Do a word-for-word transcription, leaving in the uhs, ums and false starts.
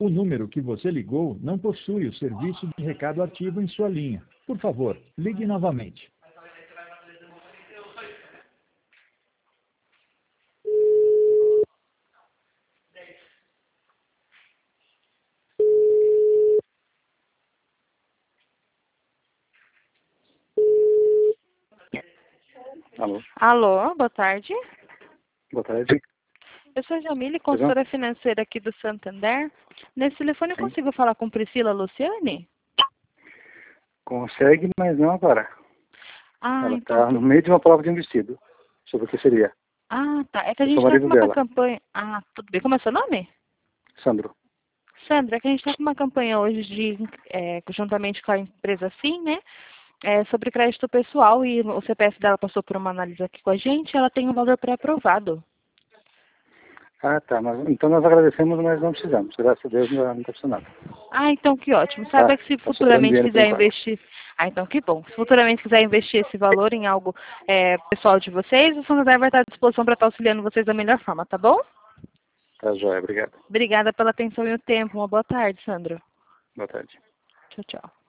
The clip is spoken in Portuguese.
O número que você ligou não possui o serviço de recado ativo em sua linha. Por favor, ligue novamente. Alô, Alô, boa tarde. boa tarde. Eu sou a Jamile, Perdão? consultora financeira aqui do Santander. Nesse telefone eu Sim. consigo falar com Priscila Luciane? Consegue, mas não agora. Ah, Ela então... está no meio de uma prova de um vestido. Sobre o que seria? Ah, tá. É que a Eu sou gente o está com marido uma dela, campanha... Ah, tudo bem. Como é seu nome? Sandro. Sandra, é que a gente está com uma campanha hoje de, é, juntamente com a empresa Sim, né? É, sobre crédito pessoal e o C P F dela passou por uma análise aqui com a gente, ela tem um valor pré-aprovado. Ah, tá. Mas, então nós agradecemos, mas não precisamos. Graças a Deus não está funcionando. Ah, então que ótimo. Tá? Saiba que se Está sobrando futuramente dinheiro por quiser enquanto. investir... Ah, então que bom. Se futuramente quiser investir esse valor em algo é, pessoal de vocês, o Santander vai estar à disposição para estar auxiliando vocês da melhor forma, tá bom? Tá, joia. Obrigado. Obrigada pela atenção e o tempo. Uma boa tarde, Sandro. Boa tarde. Tchau, tchau.